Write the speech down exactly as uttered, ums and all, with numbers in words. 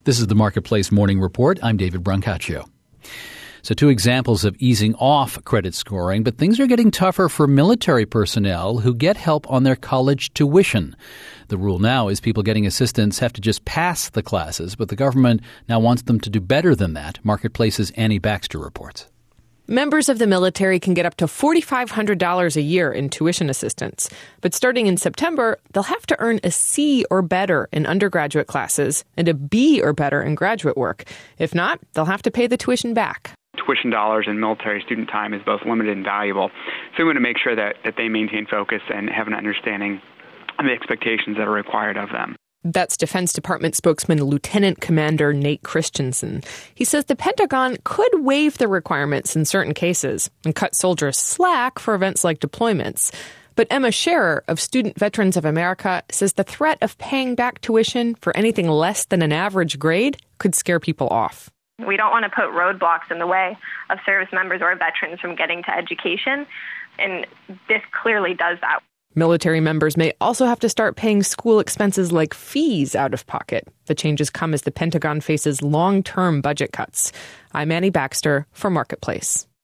This is the Marketplace Morning Report. I'm David Brancaccio. So two examples of easing off credit scoring, but things are getting tougher for military personnel who get help on their college tuition. The rule now is people getting assistance have to just pass the classes, but the government now wants them to do better than that. Marketplace's Annie Baxter reports. Members of the military can get up to four thousand five hundred dollars a year in tuition assistance. But starting in September, they'll have to earn a C or better in undergraduate classes and a B or better in graduate work. If not, they'll have to pay the tuition back. Tuition dollars and military student time is both limited and valuable. So we want to make sure that, that they maintain focus and have an understanding of the expectations that are required of them. That's Defense Department spokesman Lieutenant Commander Nate Christensen. He says the Pentagon could waive the requirements in certain cases and cut soldiers slack for events like deployments. But Emma Scherer of Student Veterans of America says the threat of paying back tuition for anything less than an average grade could scare people off. We don't want to put roadblocks in the way of service members or veterans from getting to education, and this clearly does that. Military members may also have to start paying school expenses like fees out of pocket. The changes come as the Pentagon faces long-term budget cuts. I'm Annie Baxter for Marketplace.